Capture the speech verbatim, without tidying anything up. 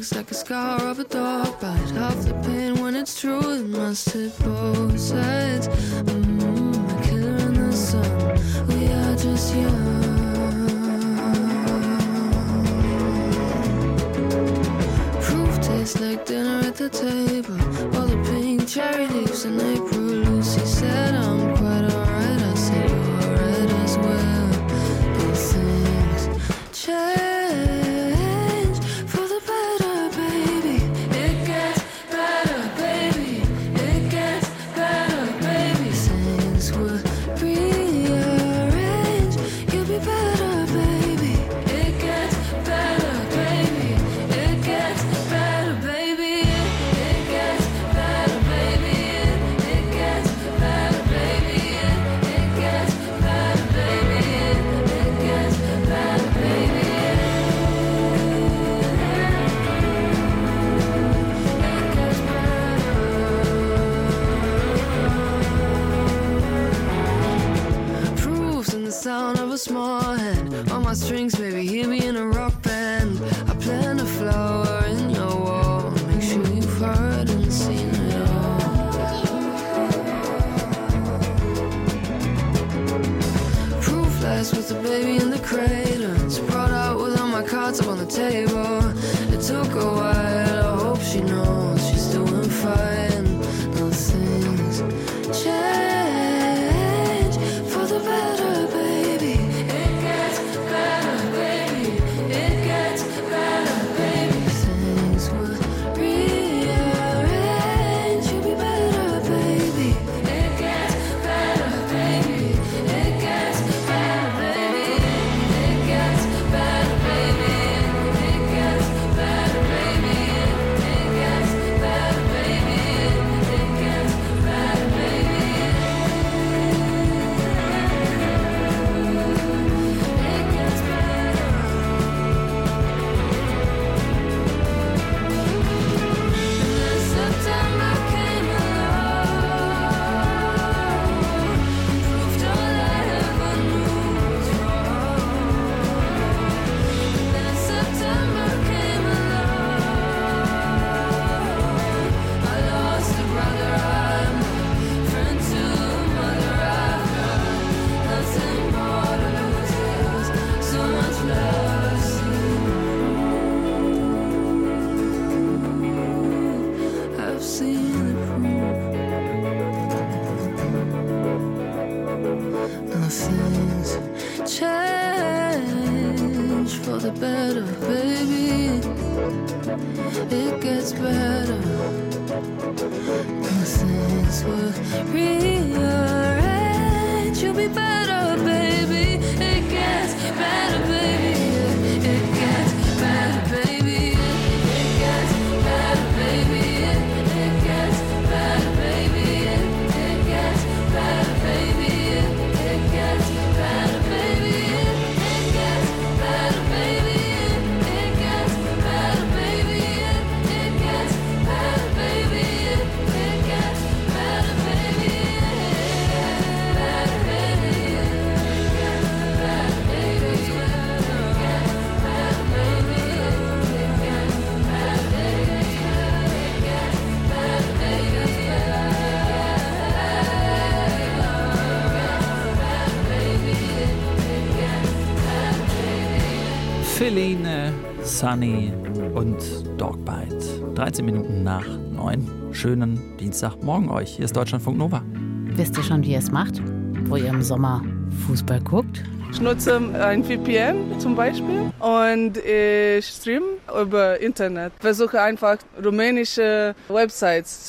looks like a scar of a dog bite. Half the pain when it's true, it must hit both sides. Mm, a killer in the sun, we are just young. Proof tastes like dinner at the table. All the pink cherry leaves in April. Lucy said I'm quite alright. I said you're alright as well. But things change for the better, baby. It gets better, baby. It gets better, baby. Things will rearrange. You'll be better, baby. It gets better, baby. It gets better, baby. It gets better, baby. It gets better, baby. It gets better, baby. It gets better, baby. Proofs in the sound of a small hand on my strings, baby. Hear me in a rock band. I plant a flower in your wall. Make sure you've heard and seen it all. Proof lies with the baby in the cradle. It's brought out with all my cards up on the table. It took a while. I hope she knows she's doing fine. No things change for the better, baby. It gets better, baby. It gets better, baby. Things will rearrange. You'll be better, baby. It gets better, baby. It gets better, baby. It gets better, baby. It gets better, baby. It gets better, baby. It gets better, baby. It gets better. And then September came along, proved all I ever knew was wrong. And then September came along, I lost a brother, I'm a friend to mother. I've got nothing more to lose. There's so much love I've seen the proof. Nothing's change for the better, baby. It gets better. Nothing's will rearrange. You'll be better, baby. It gets better, baby. It gets better, baby. It gets better, baby. It gets better, baby. It gets better, baby. It gets better, baby. It gets better, baby. It gets better, baby. It gets better, baby. It gets better, baby. Better, baby. It gets better, baby. It gets better, baby. It gets better, baby. It gets better, baby. Feline, Sunny und Dogbite. dreizehn Minuten nach neun. Schönen Dienstagmorgen euch. Hier ist Deutschlandfunk Nova. Wisst ihr schon, wie ihr es macht? Wo ihr im Sommer Fußball guckt? Ich nutze ein V P N zum Beispiel und ich streame über Internet. Versuche einfach rumänische Websites